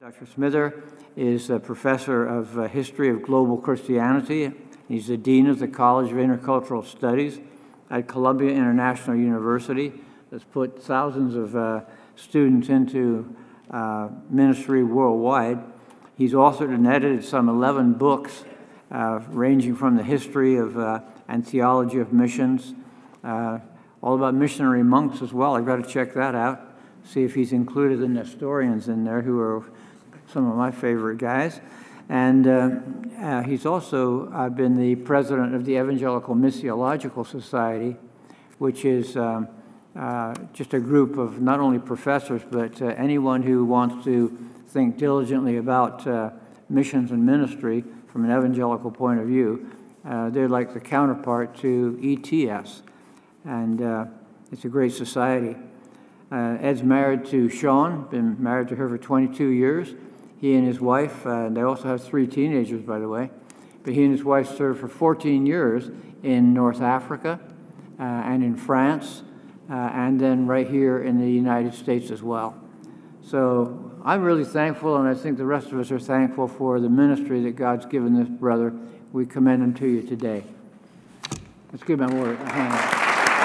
Dr. Smither is a professor of History of Global Christianity. He's the Dean of the College of Intercultural Studies at Columbia International University. That's put thousands of students into ministry worldwide. He's authored and edited some 11 books ranging from the history of and theology of missions, all about missionary monks as well. I've got to check that out, see if he's included the Nestorians in there, who are some of my favorite guys. And he's also been the president of the Evangelical Missiological Society, which is just a group of not only professors, but anyone who wants to think diligently about missions and ministry from an evangelical point of view. They're like the counterpart to ETS, and it's a great society. Ed's married to Sean, been married to her for 22 years. He and his wife, they also have 3 teenagers, by the way, but he and his wife served for 14 years in North Africa and in France, and then right here in the United States as well. So I'm really thankful, and I think the rest of us are thankful for the ministry that God's given this brother. We commend him to you today. Let's give him a hand.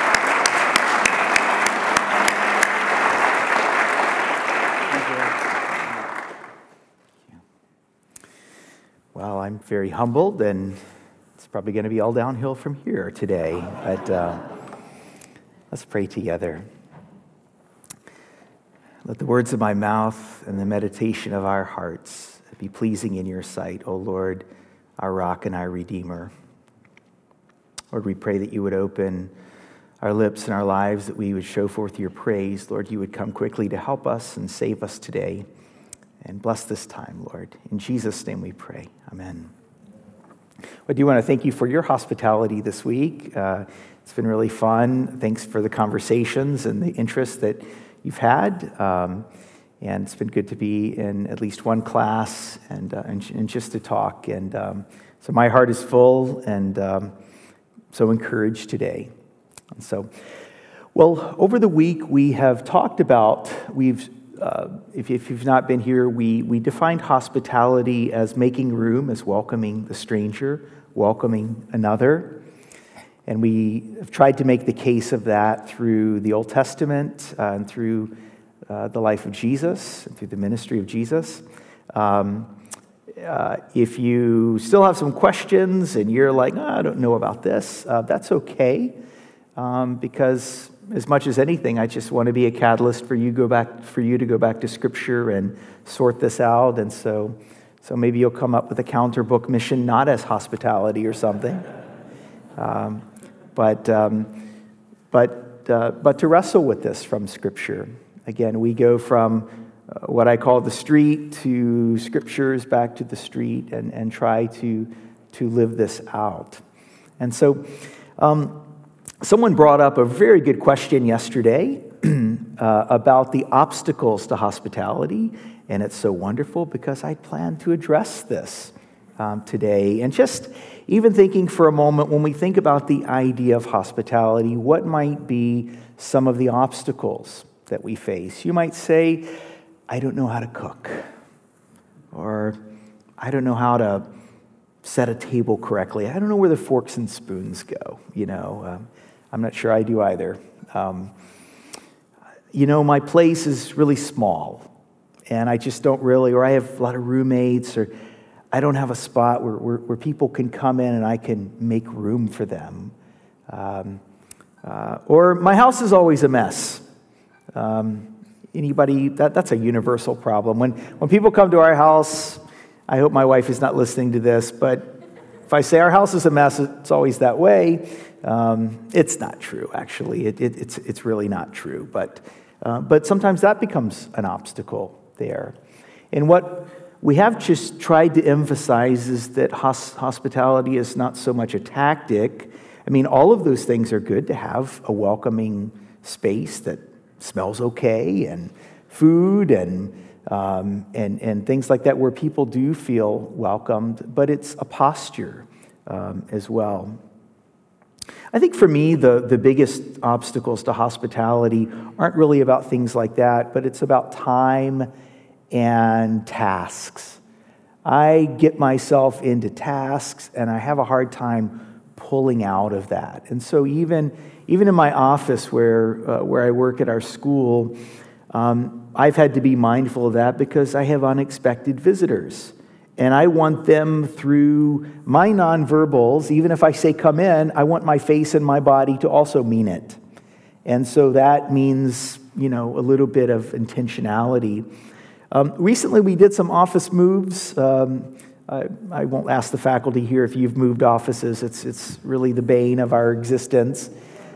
Well, I'm very humbled, and it's probably going to be all downhill from here today. But let's pray together. Let the words of my mouth and the meditation of our hearts be pleasing in your sight, O Lord, our rock and our Redeemer. Lord, we pray that you would open our lips and our lives, that we would show forth your praise. Lord, you would come quickly to help us and save us today. And bless this time, Lord. In Jesus' name we pray. Amen. I do want to thank you for your hospitality this week. It's been really fun. Thanks for the conversations and the interest that you've had. And it's been good to be in at least one class and just to talk. And so my heart is full and so encouraged today. And so, well, over the week we have talked about, if you've not been here, we defined hospitality as making room, as welcoming the stranger, welcoming another. And we have tried to make the case of that through the Old Testament and through the life of Jesus, and through the ministry of Jesus. If you still have some questions and you're like, I don't know about this, that's okay, because as much as anything, I just want to be a catalyst for you to go back to Scripture and sort this out. And so maybe you'll come up with a counter book mission, not as hospitality or something, but to wrestle with this from Scripture. Again, we go from what I call the street to Scriptures, back to the street, and try to live this out. And so, someone brought up a very good question yesterday about the obstacles to hospitality, and it's so wonderful because I plan to address this today. And just even thinking for a moment, when we think about the idea of hospitality, what might be some of the obstacles that we face? You might say, I don't know how to cook, or I don't know how to set a table correctly. I don't know where the forks and spoons go, I'm not sure I do either. My place is really small, and I just don't really, or I have a lot of roommates, or I don't have a spot where people can come in and I can make room for them. Or my house is always a mess. Anybody, that's a universal problem. When people come to our house, I hope my wife is not listening to this, but if I say our house is a mess, it's always that way. It's not true, actually. It's really not true. But sometimes that becomes an obstacle there. And what we have just tried to emphasize is that hospitality is not so much a tactic. I mean, all of those things are good to have a welcoming space that smells okay, and food and things like that, where people do feel welcomed, but it's a posture as well. I think for me, the biggest obstacles to hospitality aren't really about things like that, but it's about time and tasks. I get myself into tasks, and I have a hard time pulling out of that. And so even in my office where I work at our school, I've had to be mindful of that because I have unexpected visitors. And I want them through my nonverbals, even if I say come in, I want my face and my body to also mean it. And so that means, a little bit of intentionality. Recently we did some office moves. I won't ask the faculty here if you've moved offices. It's really the bane of our existence.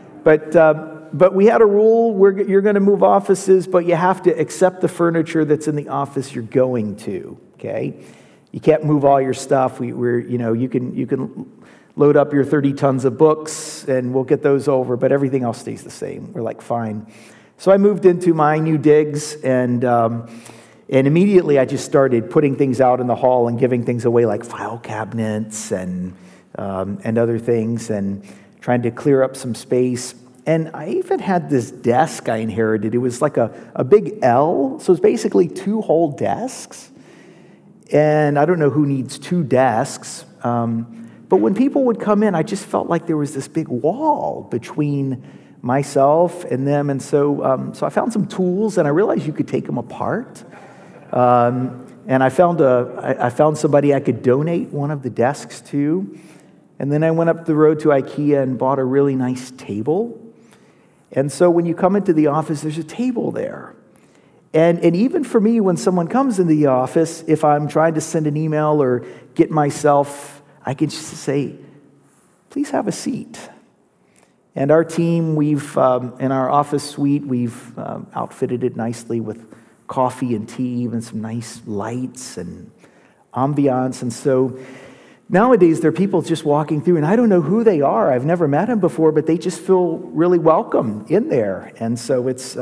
But we had a rule where you're going to move offices, but you have to accept the furniture that's in the office you're going to, okay? You can't move all your stuff. You can load up your 30 tons of books, and we'll get those over, but everything else stays the same. We're like, fine. So I moved into my new digs, and immediately I just started putting things out in the hall and giving things away, like file cabinets and other things, and trying to clear up some space. And I even had this desk I inherited. It was like a big L, so it's basically 2 whole desks. And I don't know who needs 2 desks, but when people would come in, I just felt like there was this big wall between myself and them. And so I found some tools, and I realized you could take them apart. And I found somebody I could donate one of the desks to. And then I went up the road to IKEA and bought a really nice table. And so when you come into the office, there's a table there. And even for me, when someone comes in the office, if I'm trying to send an email or get myself, I can just say, please have a seat. And our team, we've in our office suite, we've outfitted it nicely with coffee and tea and some nice lights and ambiance. And so nowadays, there are people just walking through, and I don't know who they are. I've never met them before, but they just feel really welcome in there. And so it's,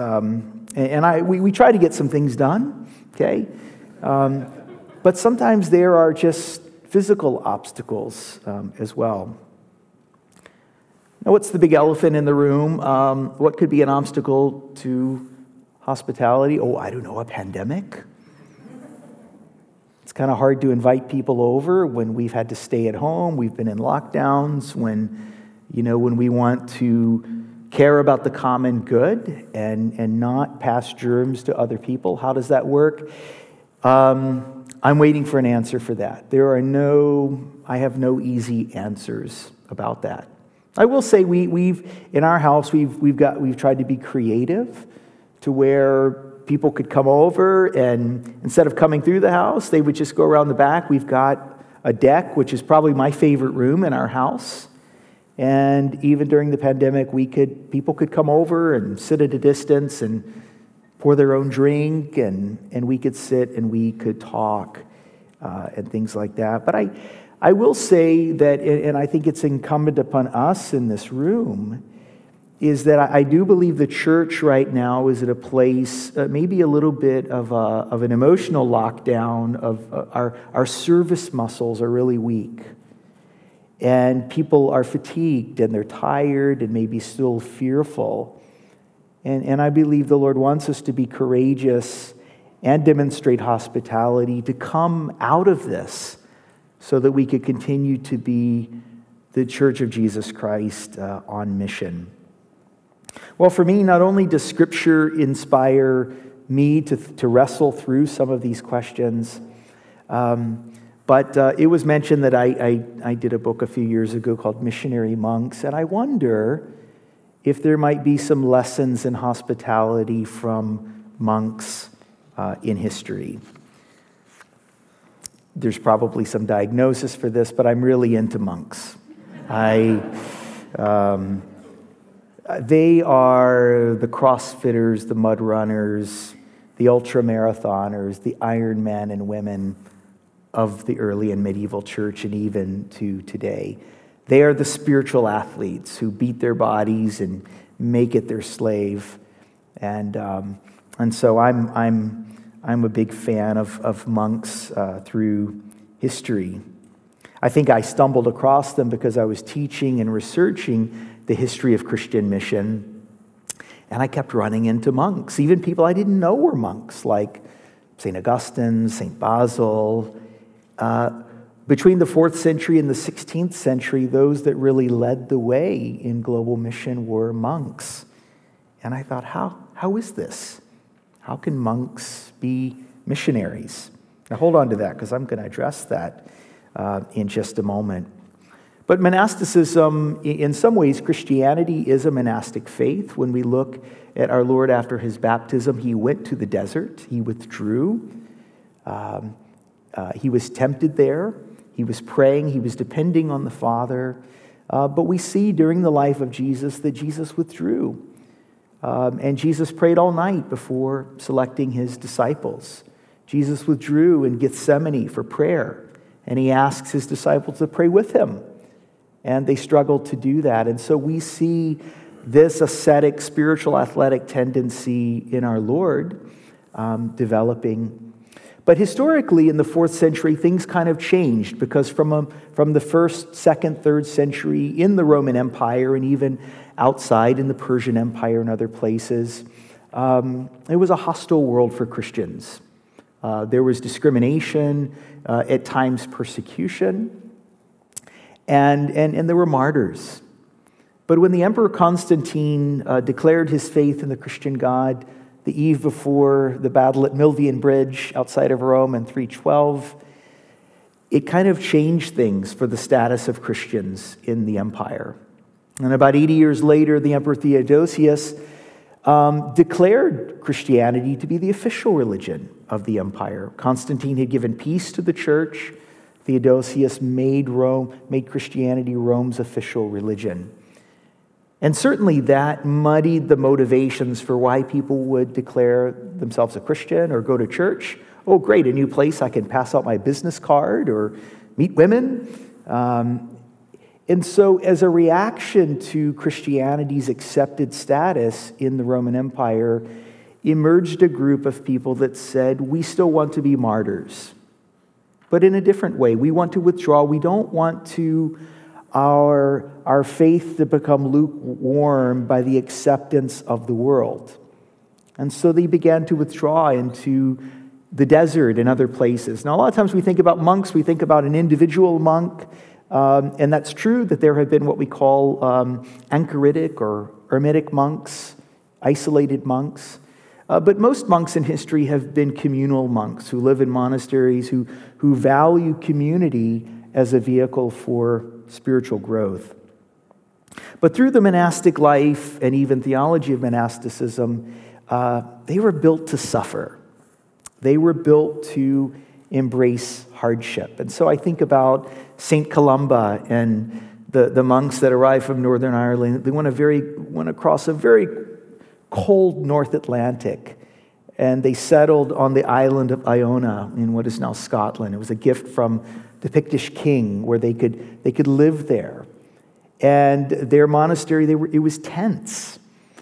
we try to get some things done, okay? But sometimes there are just physical obstacles as well. Now, what's the big elephant in the room? What could be an obstacle to hospitality? Oh, I don't know, a pandemic? It's kind of hard to invite people over when we've had to stay at home. We've been in lockdowns, when we want to care about the common good and not pass germs to other people. How does that work? I'm waiting for an answer for that. I have no easy answers about that. I will say we've in our house we've tried to be creative to where people could come over, and instead of coming through the house, they would just go around the back. We've got a deck, which is probably my favorite room in our house. And even during the pandemic, people could come over and sit at a distance and pour their own drink, and we could sit and we could talk and things like that. But I will say that, and I think it's incumbent upon us in this room, is that I do believe the church right now is at a place, maybe a little bit of an emotional lockdown. Our service muscles are really weak. And people are fatigued, and they're tired, and maybe still fearful. And I believe the Lord wants us to be courageous and demonstrate hospitality to come out of this so that we could continue to be the Church of Jesus Christ on mission. Well, for me, not only does Scripture inspire me to wrestle through some of these questions, but it was mentioned that I did a book a few years ago called Missionary Monks, and I wonder if there might be some lessons in hospitality from monks in history. There's probably some diagnosis for this, but I'm really into monks. They are the CrossFitters, the mud runners, the ultra marathoners, the Iron Men and women of the early and medieval church, and even to today. They are the spiritual athletes who beat their bodies and make it their slave. And so I'm a big fan of monks through history. I think I stumbled across them because I was teaching and researching the history of Christian mission, and I kept running into monks, even people I didn't know were monks, like St. Augustine, St. Basil. Between the 4th century and the 16th century, those that really led the way in global mission were monks. And I thought, how is this? How can monks be missionaries? Now hold on to that, because I'm going to address that in just a moment. But monasticism, in some ways, Christianity is a monastic faith. When we look at our Lord after his baptism, he went to the desert, he withdrew, he was tempted there, he was praying, he was depending on the Father. But we see during the life of Jesus that Jesus withdrew. And Jesus prayed all night before selecting his disciples. Jesus withdrew in Gethsemane for prayer, and he asks his disciples to pray with him. And they struggled to do that. And so we see this ascetic, spiritual, athletic tendency in our Lord developing. But historically, in the 4th century, things kind of changed, because from the 1st, 2nd, 3rd century in the Roman Empire, and even outside in the Persian Empire and other places, it was a hostile world for Christians. There was discrimination, at times persecution, and there were martyrs. But when the Emperor Constantine declared his faith in the Christian God the eve before the battle at Milvian Bridge outside of Rome in 312, it kind of changed things for the status of Christians in the empire. And about 80 years later, the Emperor Theodosius declared Christianity to be the official religion of the empire. Constantine had given peace to the church. Theodosius made Christianity Rome's official religion. And certainly that muddied the motivations for why people would declare themselves a Christian or go to church. Oh, great, a new place, I can pass out my business card or meet women. And so as a reaction to Christianity's accepted status in the Roman Empire, emerged a group of people that said, we still want to be martyrs, but in a different way. We want to withdraw. We don't want to our faith to become lukewarm by the acceptance of the world. And so they began to withdraw into the desert and other places. Now, a lot of times we think about monks, we think about an individual monk, and that's true that there have been what we call anchoritic or eremitic monks, isolated monks. But most monks in history have been communal monks who live in monasteries, who value community as a vehicle for spiritual growth. But through the monastic life and even theology of monasticism, they were built to suffer. They were built to embrace hardship. And so I think about St. Columba and the monks that arrived from Northern Ireland. They went across a very cold North Atlantic, and they settled on the island of Iona in what is now Scotland. It was a gift from the Pictish king where they could live there. And their monastery, it was tents.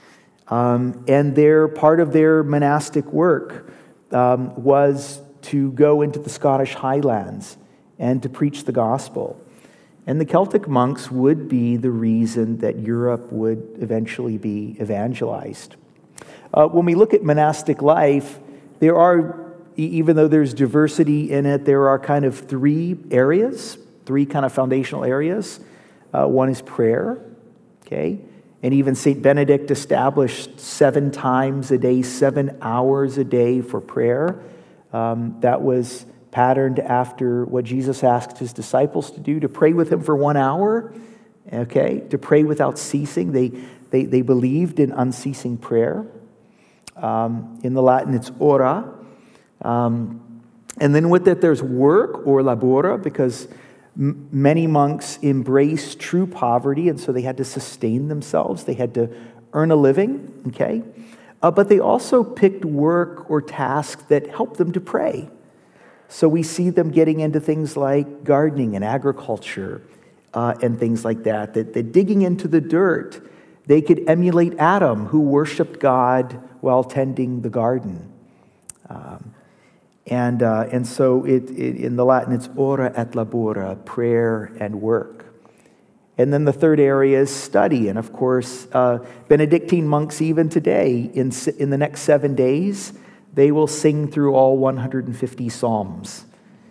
And part of their monastic work was to go into the Scottish Highlands and to preach the gospel. And the Celtic monks would be the reason that Europe would eventually be evangelized. When we look at monastic life, there are, even though there's diversity in it, there are kind of three kind of foundational areas. One is prayer, okay? And even St. Benedict established 7 times a day, 7 hours a day for prayer. That was patterned after what Jesus asked his disciples to do, to pray with him for 1 hour, okay? To pray without ceasing. They believed in unceasing prayer. In the Latin, it's ora. And then with it, there's work, or labora, because many monks embraced true poverty, and so they had to sustain themselves. They had to earn a living, okay? But they also picked work or tasks that helped them to pray. So we see them getting into things like gardening and agriculture and things like that, that digging into the dirt, they could emulate Adam, who worshiped God while tending the garden. And so in the Latin, it's ora et labora, prayer and work. And then the third area is study. And of course, Benedictine monks even today, in the next 7 days, they will sing through all 150 psalms.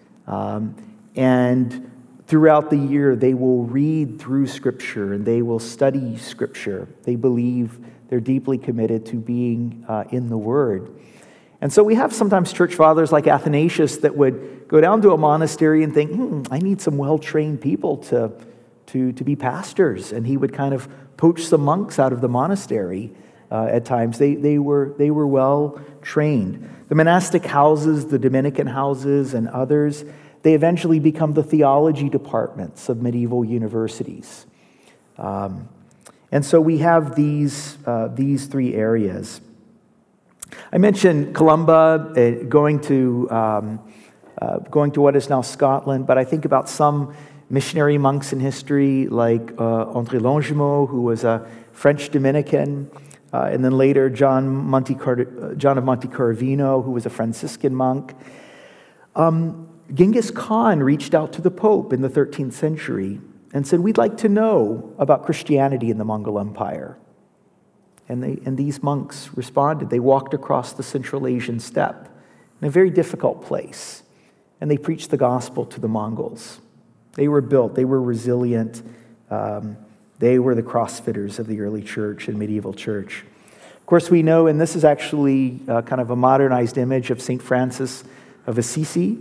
And throughout the year, they will read through Scripture and they will study Scripture. They believe they're deeply committed to being in the Word. And so we have sometimes church fathers like Athanasius that would go down to a monastery and think, I need some well-trained people to be pastors. And he would kind of poach some monks out of the monastery at times. They were well trained. The monastic houses, the Dominican houses, and others, they eventually become the theology departments of medieval universities. And so we have these three areas. I mentioned Columba, going to what is now Scotland, but I think about some missionary monks in history like André Longjumeau, who was a French Dominican, and then later John of Montecorvino, who was a Franciscan monk. Genghis Khan reached out to the Pope in the 13th century and said, we'd like to know about Christianity in the Mongol Empire. And these monks responded. They walked across the Central Asian steppe in a very difficult place, and they preached the gospel to the Mongols. They were built, they were resilient, they were the crossfitters of the early church and medieval church. Of course, we know, and this is actually kind of a modernized image of St. Francis of Assisi,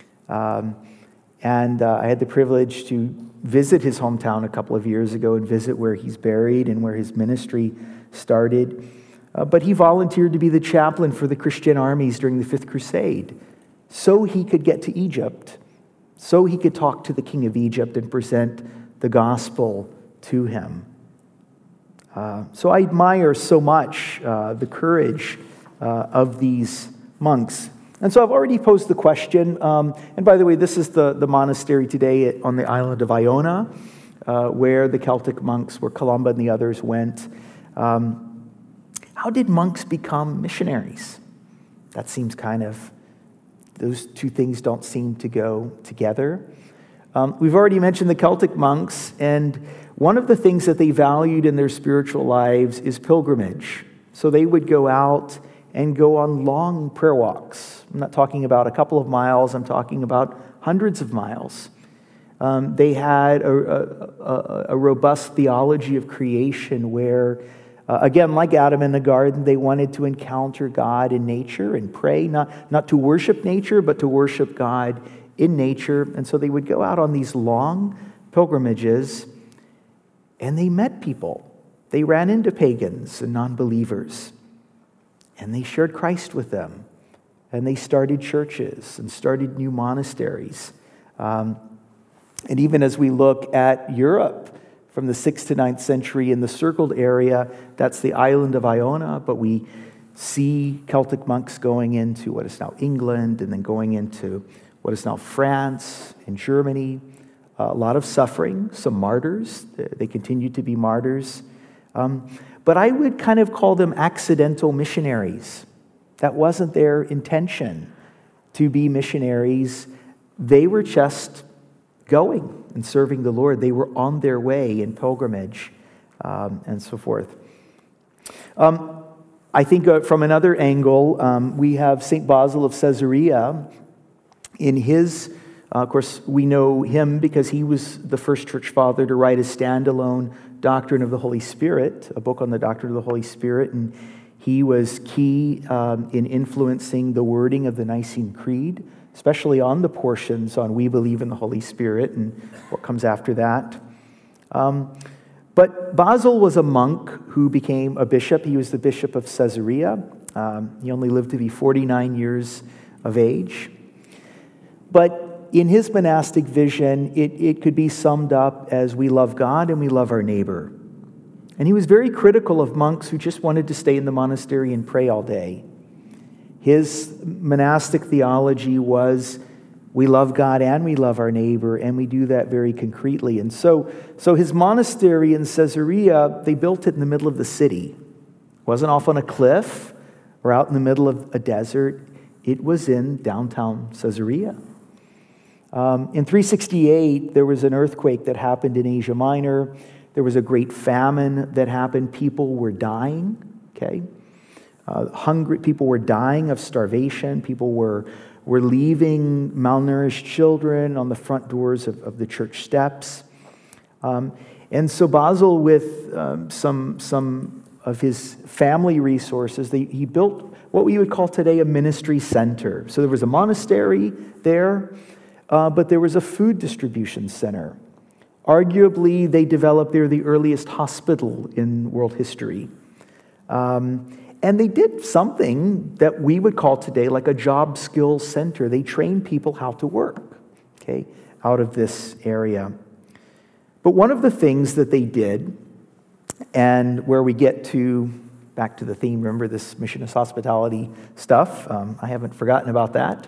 and I had the privilege to visit his hometown a couple of years ago and visit where he's buried and where his ministry started. But he volunteered to be the chaplain for the Christian armies during the Fifth Crusade so he could get to Egypt, so he could talk to the king of Egypt and present the gospel to him. So I admire so much the courage of these monks. And so I've already posed the question, and by the way, this is the monastery today on the island of Iona, where the Celtic monks, where Columba and the others went. How did monks become missionaries? That seems kind of, those two things don't seem to go together. We've already mentioned the Celtic monks, and one of the things that they valued in their spiritual lives is pilgrimage. So they would go out and go on long prayer walks. I'm not talking about a couple of miles, I'm talking about hundreds of miles. They had a robust theology of creation where, again, like Adam in the garden, they wanted to encounter God in nature and pray, not to worship nature, but to worship God in nature. And so they would go out on these long pilgrimages, and they met people. They ran into pagans and non-believers, and they shared Christ with them. And they started churches and started new monasteries. And even as we look at Europe from the 6th to 9th century in the circled area, that's the island of Iona, but we see Celtic monks going into what is now England and then going into what is now France and Germany. A lot of suffering, some martyrs. They continue to be martyrs. But I would kind of call them accidental missionaries. That wasn't their intention to be missionaries. They were just going and serving the Lord. They were on their way in pilgrimage and so forth. I think from another angle, we have St. Basil of Caesarea. In his, of course, we know him because he was the first church father to write a standalone Doctrine of the Holy Spirit, a book on the Doctrine of the Holy Spirit, and he was key in influencing the wording of the Nicene Creed, especially on the portions on we believe in the Holy Spirit and what comes after that. But Basil was a monk who became a bishop. He was the bishop of Caesarea. He only lived to be 49 years of age. But in his monastic vision, it could be summed up as we love God and we love our neighbor. And he was very critical of monks who just wanted to stay in the monastery and pray all day. His monastic theology was we love God and we love our neighbor, and we do that very concretely. And so his monastery in Caesarea, they built it in the middle of the city. It wasn't off on a cliff or out in the middle of a desert. It was in downtown Caesarea. In 368, there was an earthquake that happened in Asia Minor. There was a great famine that happened. People were dying, okay? hungry. People were dying of starvation. People were leaving malnourished children on the front doors of the church steps. And so Basil, with some of his family resources, he built what we would call today a ministry center. So there was a monastery there, but there was a food distribution center. Arguably, they developed there the earliest hospital in world history. And they did something that we would call today like a job skills center. They trained people how to work, okay, out of this area. But one of the things that they did, and where we get to, back to the theme, remember this mission is hospitality stuff, I haven't forgotten about that.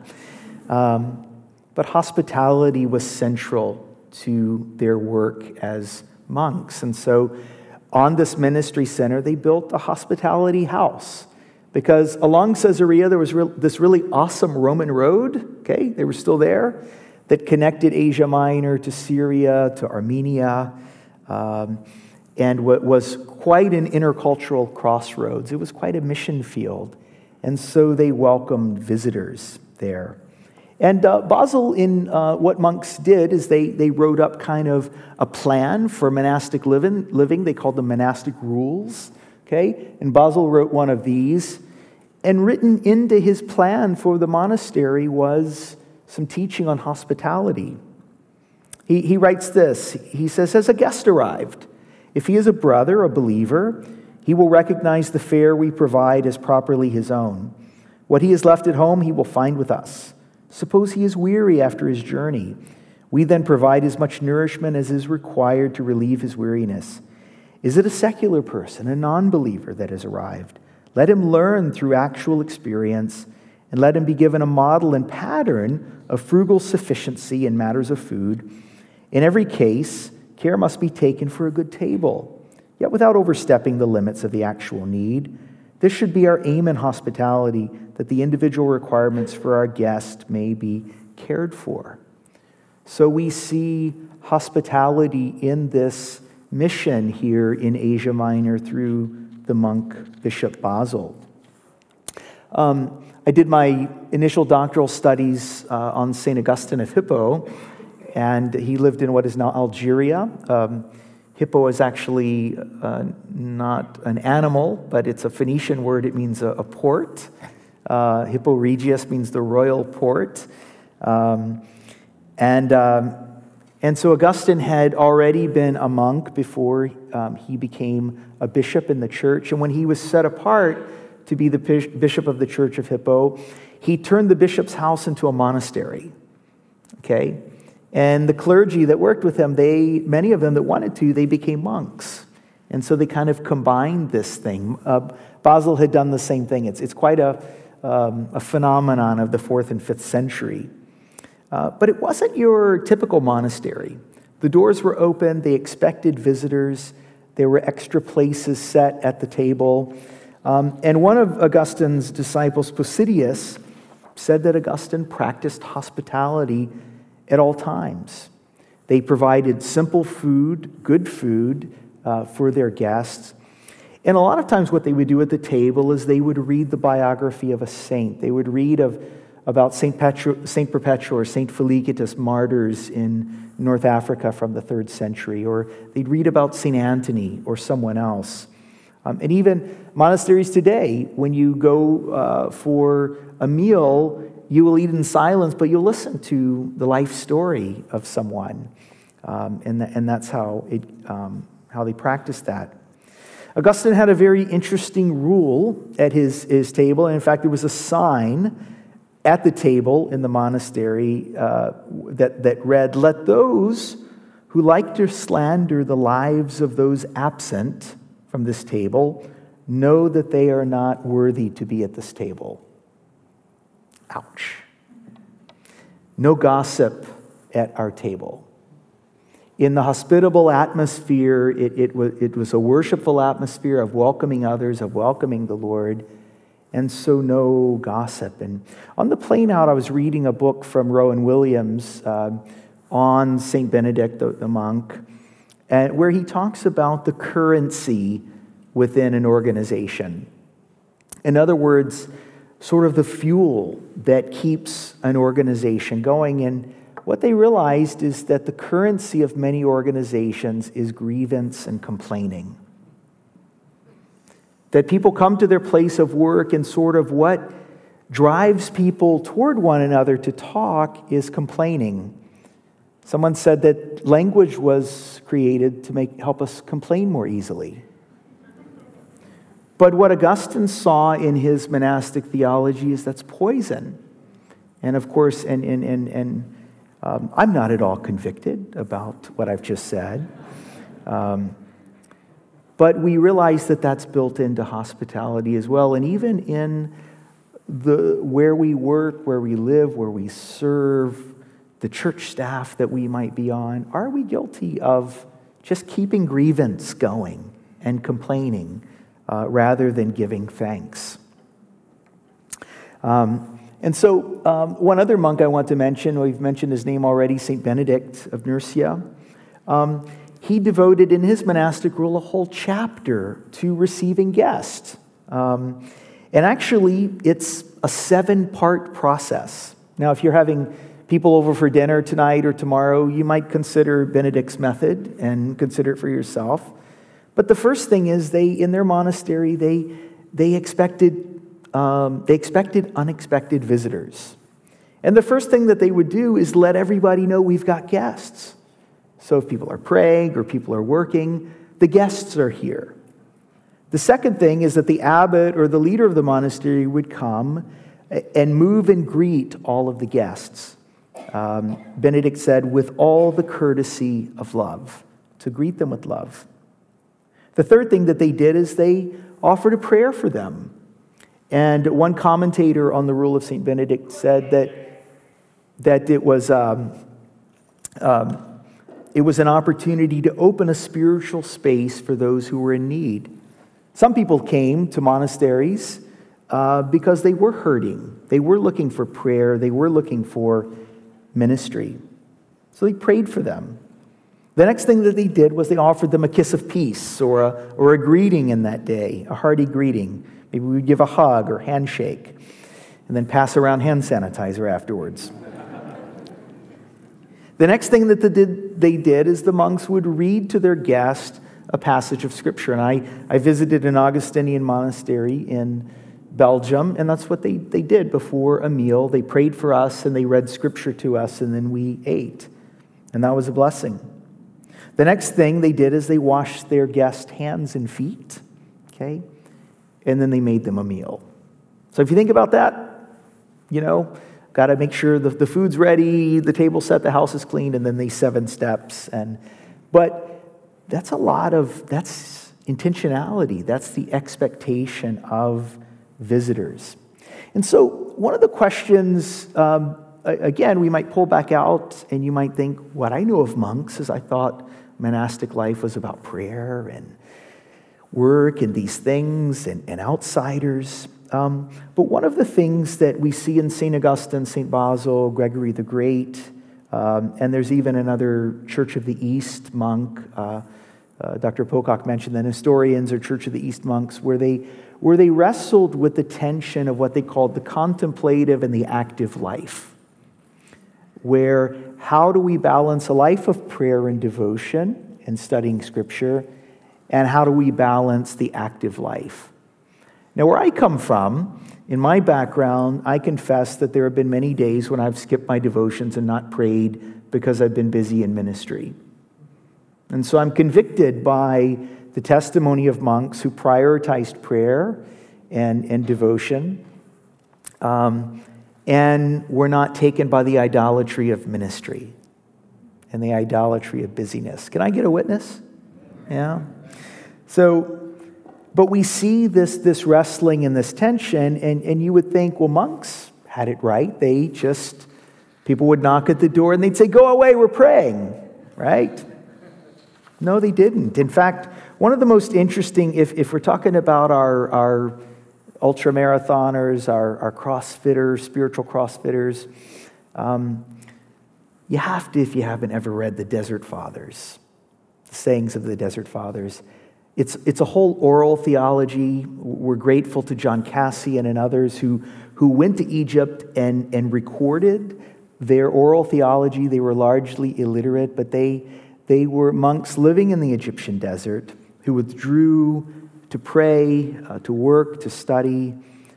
But hospitality was central to their work as monks. And so on this ministry center, they built a hospitality house. Because along Caesarea, there was this really awesome Roman road, okay, they were still there, that connected Asia Minor to Syria, to Armenia, and what was quite an intercultural crossroads. It was quite a mission field. And so they welcomed visitors there. And Basil, in what monks did, is they wrote up kind of a plan for monastic living. They called them monastic rules, okay? And Basil wrote one of these. And written into his plan for the monastery was some teaching on hospitality. He writes this. He says, as a guest arrived, if he is a brother, a believer, he will recognize the fare we provide as properly his own. What he has left at home, he will find with us. Suppose he is weary after his journey. We then provide as much nourishment as is required to relieve his weariness. Is it a secular person, a non-believer that has arrived? Let him learn through actual experience, and let him be given a model and pattern of frugal sufficiency in matters of food. In every case, care must be taken for a good table, yet without overstepping the limits of the actual need. This should be our aim in hospitality, that the individual requirements for our guest may be cared for. So we see hospitality in this mission here in Asia Minor through the monk Bishop Basil. I did my initial doctoral studies on St. Augustine of Hippo, and he lived in what is now Algeria. Hippo is actually not an animal, but it's a Phoenician word. It means a port. Hippo Regius means the royal port. And so Augustine had already been a monk before he became a bishop in the church. And when he was set apart to be the bishop of the Church of Hippo, he turned the bishop's house into a monastery. Okay? And the clergy that worked with him, many of them that wanted to, they became monks. And so they kind of combined this thing. Basil had done the same thing. It's quite a phenomenon of the 4th and 5th century. But it wasn't your typical monastery. The doors were open. They expected visitors. There were extra places set at the table. And one of Augustine's disciples, Posidius, said that Augustine practiced hospitality at all times. They provided simple food, good food, for their guests. And a lot of times what they would do at the table is they would read the biography of a saint. They would read about Saint Perpetua or Saint Felicitas, martyrs in North Africa from the 3rd century, or they'd read about Saint Anthony or someone else. And even monasteries today, when you go for a meal, you will eat in silence, but you'll listen to the life story of someone. And that's how they practice that. Augustine had a very interesting rule at his table. And in fact, there was a sign at the table in the monastery that read, "Let those who like to slander the lives of those absent from this table know that they are not worthy to be at this table." Ouch. No gossip at our table. In the hospitable atmosphere, it was a worshipful atmosphere of welcoming others, of welcoming the Lord, and so no gossip. And on the plane out, I was reading a book from Rowan Williams on St. Benedict, the monk, and where he talks about the currency within an organization. In other words, sort of the fuel that keeps an organization going. And what they realized is that the currency of many organizations is grievance and complaining. That people come to their place of work and sort of what drives people toward one another to talk is complaining. Someone said that language was created to help us complain more easily. But what Augustine saw in his monastic theology is that's poison. And of course, I'm not at all convicted about what I've just said. But we realize that that's built into hospitality as well. And even in where we work, where we live, where we serve, the church staff that we might be on, are we guilty of just keeping grievance going and complaining rather than giving thanks? And so one other monk I want to mention, we've mentioned his name already, St. Benedict of Nursia. He devoted in his monastic rule a whole chapter to receiving guests. And actually, it's a 7-part process. Now, if you're having people over for dinner tonight or tomorrow, you might consider Benedict's method and consider it for yourself. But the first thing is in their monastery, they expected unexpected visitors. And the first thing that they would do is let everybody know we've got guests. So if people are praying or people are working, the guests are here. The second thing is that the abbot or the leader of the monastery would come and move and greet all of the guests. Benedict said, with all the courtesy of love, to greet them with love. The third thing that they did is they offered a prayer for them. And one commentator on the Rule of St. Benedict said that it was an opportunity to open a spiritual space for those who were in need. Some people came to monasteries because they were hurting. They were looking for prayer. They were looking for ministry. So they prayed for them. The next thing that they did was they offered them a kiss of peace or a greeting in that day, a hearty greeting. Maybe we would give a hug or handshake and then pass around hand sanitizer afterwards. The next thing that they did is the monks would read to their guest a passage of Scripture. And I visited an Augustinian monastery in Belgium, and that's what they did before a meal. They prayed for us, and they read Scripture to us, and then we ate. And that was a blessing. The next thing they did is they washed their guests' hands and feet, okay? And then they made them a meal. So if you think about that, got to make sure the food's ready, the table's set, the house is clean, and then these 7 steps. But that's that's intentionality. That's the expectation of visitors. And so one of the questions, again, we might pull back out, and you might think, what I know of monks is I thought monastic life was about prayer and work and these things and outsiders. But one of the things that we see in St. Augustine, St. Basil, Gregory the Great, and there's even another Church of the East monk, Dr. Pocock mentioned that historians are Church of the East monks, where they wrestled with the tension of what they called the contemplative and the active life. Where how do we balance a life of prayer and devotion and studying Scripture, and how do we balance the active life? Now, where I come from, in my background, I confess that there have been many days when I've skipped my devotions and not prayed because I've been busy in ministry. And so I'm convicted by the testimony of monks who prioritized prayer and devotion, and were not taken by the idolatry of ministry and the idolatry of busyness. Can I get a witness? Yeah. But we see this wrestling and this tension, and you would think, well, monks had it right. People would knock at the door and they'd say, go away, we're praying, right? No, they didn't. In fact, one of the most interesting, if we're talking about our ultramarathoners, our CrossFitters, spiritual CrossFitters, you have to, if you haven't ever read the Desert Fathers, the sayings of the Desert Fathers, It's a whole oral theology. We're grateful to John Cassian and others who went to Egypt and recorded their oral theology. They were largely illiterate, but they were monks living in the Egyptian desert who withdrew to pray, to work, to study,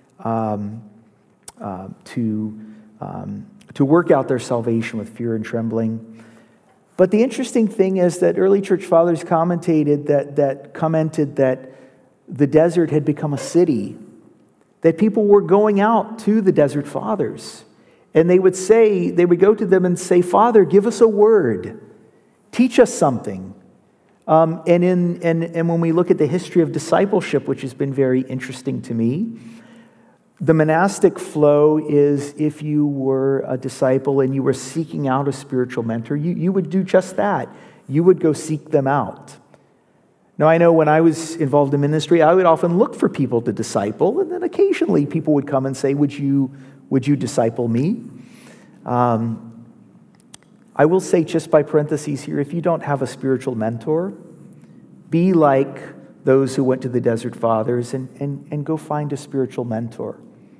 to work out their salvation with fear and trembling. But the interesting thing is that early church fathers commented that the desert had become a city, that people were going out to the desert fathers, and they would go to them and say, "Father, give us a word, teach us something." And when we look at the history of discipleship, which has been very interesting to me, the monastic flow is if you were a disciple and you were seeking out a spiritual mentor, you would do just that. You would go seek them out. Now, I know when I was involved in ministry, I would often look for people to disciple, and then occasionally people would come and say, would you disciple me? I will say, just by parentheses here, if you don't have a spiritual mentor, be like those who went to the Desert Fathers and go find a spiritual mentor.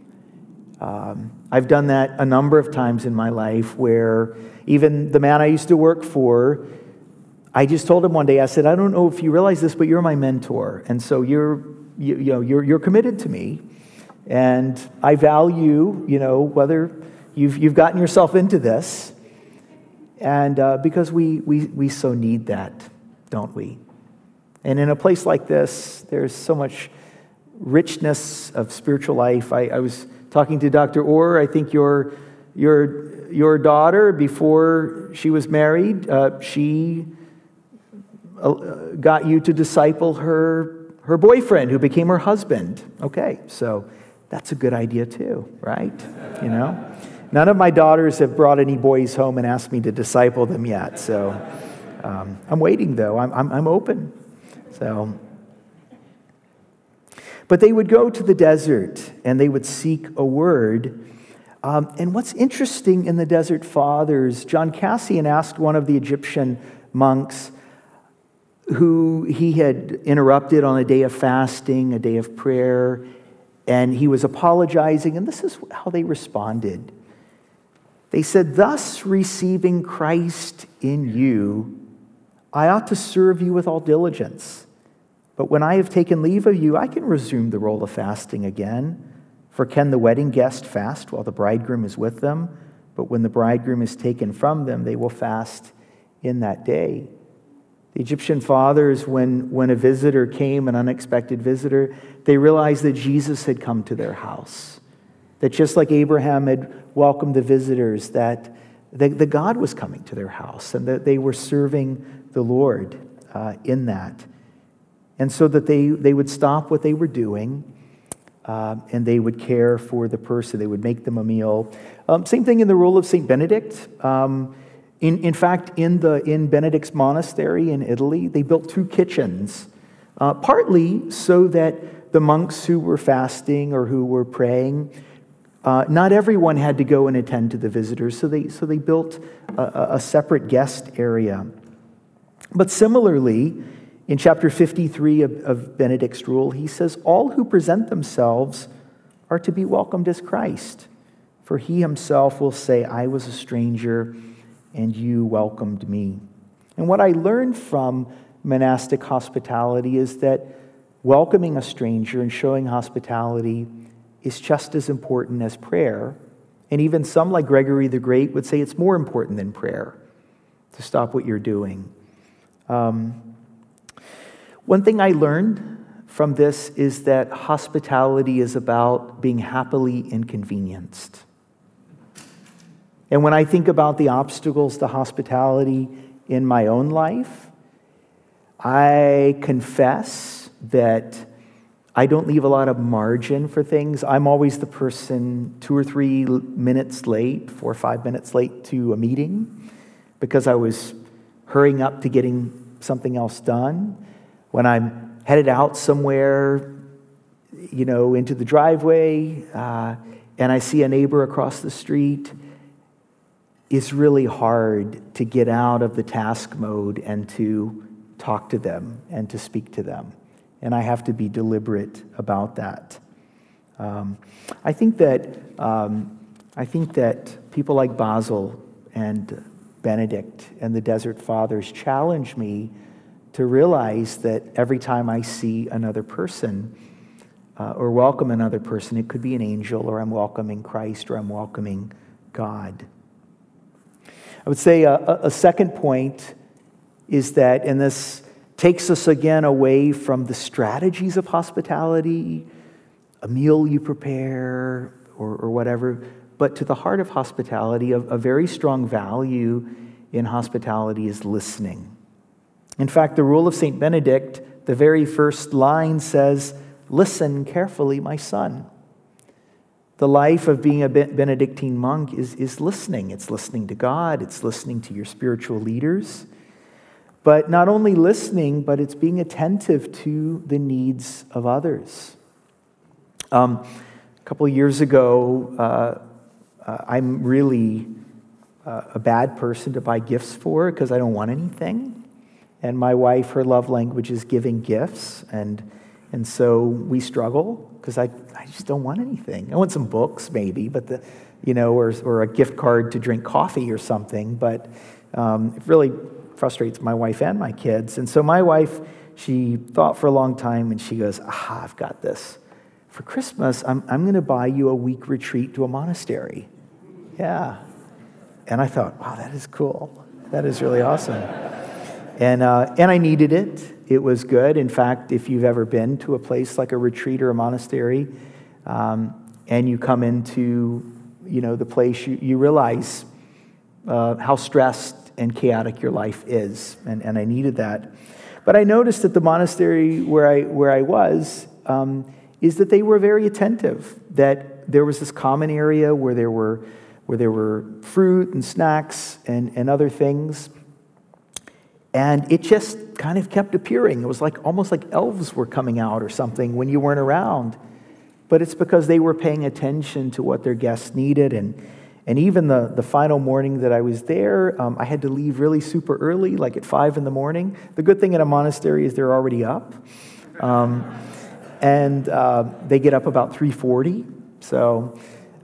I've done that a number of times in my life where even the man I used to work for, I just told him one day, I said, "I don't know if you realize this, but you're my mentor. And so you're committed to me. And I value, whether you've gotten yourself into this. And because we so need that, don't we? And in a place like this, there's so much richness of spiritual life. I was talking to Dr. Orr. I think your daughter, before she was married, she got you to disciple her boyfriend, who became her husband. Okay, so that's a good idea too, right? None of my daughters have brought any boys home and asked me to disciple them yet. So I'm waiting, though. I'm open. So. But they would go to the desert and they would seek a word. And what's interesting in the Desert Fathers, John Cassian asked one of the Egyptian monks who he had interrupted on a day of fasting, a day of prayer, and he was apologizing, and this is how they responded. They said, "Thus receiving Christ in you, I ought to serve you with all diligence. But when I have taken leave of you, I can resume the role of fasting again. For can the wedding guest fast while the bridegroom is with them? But when the bridegroom is taken from them, they will fast in that day." The Egyptian fathers, when a visitor came, an unexpected visitor, they realized that Jesus had come to their house. That just like Abraham had welcomed the visitors, that the God was coming to their house, and that they were serving the Lord in that. And so that they would stop what they were doing, and they would care for the person. They would make them a meal. Same thing in the role of St. Benedict. In fact, in Benedict's monastery in Italy, they built 2 kitchens, partly so that the monks who were fasting or who were praying, not everyone had to go and attend to the visitors, so they built a separate guest area. But similarly, in chapter 53 of Benedict's rule, he says, "All who present themselves are to be welcomed as Christ, for he himself will say, 'I was a stranger, and you welcomed me.'" And what I learned from monastic hospitality is that welcoming a stranger and showing hospitality is just as important as prayer. And even some, like Gregory the Great, would say it's more important than prayer to stop what you're doing. One thing I learned from this is that hospitality is about being happily inconvenienced. And when I think about the obstacles to hospitality in my own life, I confess that I don't leave a lot of margin for things. I'm always the person 2 or 3 minutes late, 4 or 5 minutes late to a meeting because I was hurrying up to getting something else done. When I'm headed out somewhere, into the driveway, and I see a neighbor across the street, it's really hard to get out of the task mode and to talk to them and to speak to them. and I have to be deliberate about that. I think that people like Basil and Benedict and the Desert Fathers challenge me to realize that every time I see another person or welcome another person, it could be an angel, or I'm welcoming Christ, or I'm welcoming God. I would say a second point is that, and this takes us again away from the strategies of hospitality, a meal you prepare or whatever, but to the heart of hospitality. A very strong value in hospitality is listening. In fact, the rule of St. Benedict, the very first line says, "Listen carefully, my son." The life of being a Benedictine monk is listening. It's listening to God. It's listening to your spiritual leaders. But not only listening, but it's being attentive to the needs of others. A couple of years ago, I'm really a bad person to buy gifts for because I don't want anything. And my wife, her love language is giving gifts. And so we struggle because I just don't want anything. I want some books maybe, but or a gift card to drink coffee or something. But it really frustrates my wife and my kids. And so my wife, she thought for a long time and she goes, I've got this. For Christmas, I'm going to buy you a week retreat to a monastery. Yeah. And I thought, wow, that is cool. That is really awesome. And I needed it. It was good. In fact, if you've ever been to a place like a retreat or a monastery, and you come into, the place, you realize how stressed and chaotic your life is. And I needed that. But I noticed at the monastery where I was, is that they were very attentive, that there was this common area where there were fruit and snacks and other things. And it just kind of kept appearing. It was almost like elves were coming out or something when you weren't around. But it's because they were paying attention to what their guests needed. And even the final morning that I was there, I had to leave really super early, like at 5 a.m. The good thing at a monastery is they're already up. And they get up about 3:40. So,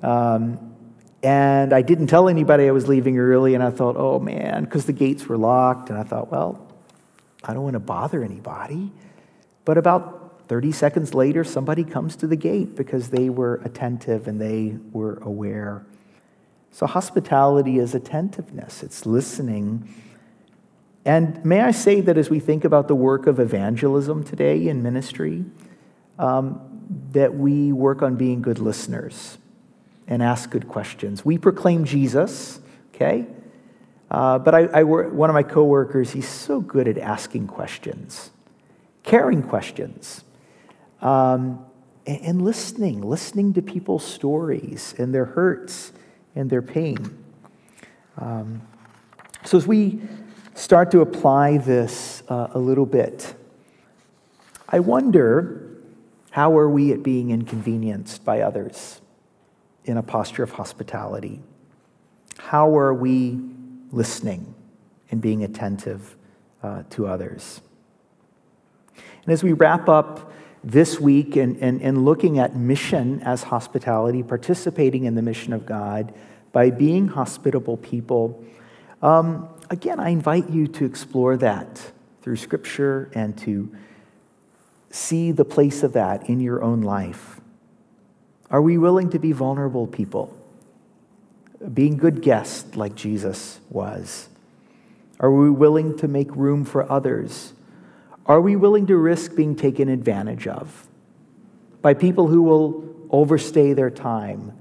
and I didn't tell anybody I was leaving early, and I thought, oh man, because the gates were locked, and I thought, well, I don't want to bother anybody. But about 30 seconds later, somebody comes to the gate because they were attentive and they were aware. So hospitality is attentiveness, it's listening. And may I say that as we think about the work of evangelism today in ministry, that we work on being good listeners and ask good questions. We proclaim Jesus, okay? But one of my coworkers, he's so good at asking questions, caring questions, and listening to people's stories and their hurts and their pain. So as we start to apply this a little bit, I wonder, how are we at being inconvenienced by others in a posture of hospitality? How are we listening and being attentive to others? And as we wrap up this week and looking at mission as hospitality, participating in the mission of God by being hospitable people, again, I invite you to explore that through Scripture and to see the place of that in your own life. Are we willing to be vulnerable people? Being good guests like Jesus was? Are we willing to make room for others? Are we willing to risk being taken advantage of by people who will overstay their time,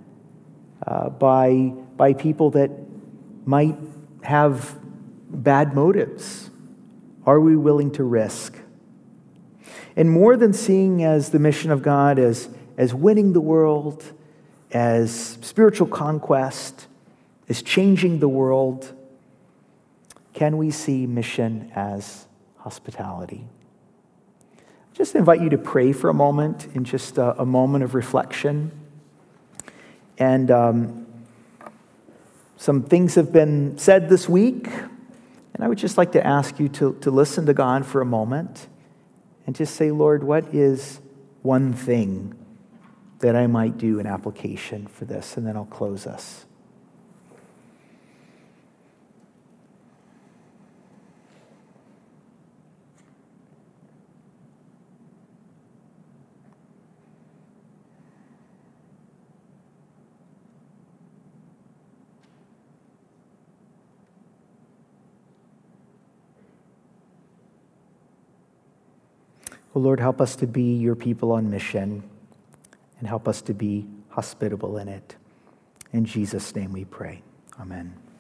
by people that might have bad motives? Are we willing to risk? And more than seeing as the mission of God as winning the world, as spiritual conquest, as changing the world, can we see mission as hospitality? I just invite you to pray for a moment in just a moment of reflection. And some things have been said this week, and I would just like to ask you to listen to God for a moment and just say, Lord, what is one thing that I might do in application for this? And then I'll close us. Oh Lord, help us to be your people on mission and help us to be hospitable in it. In Jesus' name we pray. Amen.